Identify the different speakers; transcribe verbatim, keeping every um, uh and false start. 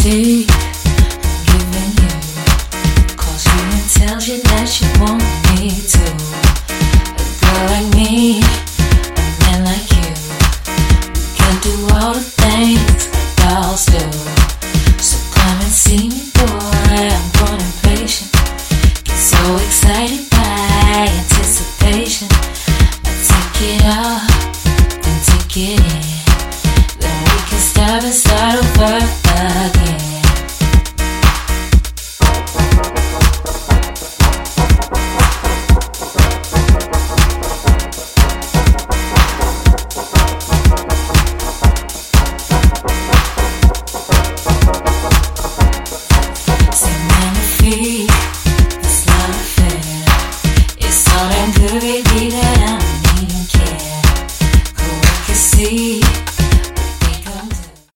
Speaker 1: see I'm giving you, 'cause you can tell you that you want me to. A girl like me, a man like you, we can do all the things girls do. So come and see me, boy, I'm growing impatient. Get so excited by anticipation. I take it all, then take it in. Then we can stop and start over again. It's not fair. It's all that good, baby, that I don't even care. 'Cause we can see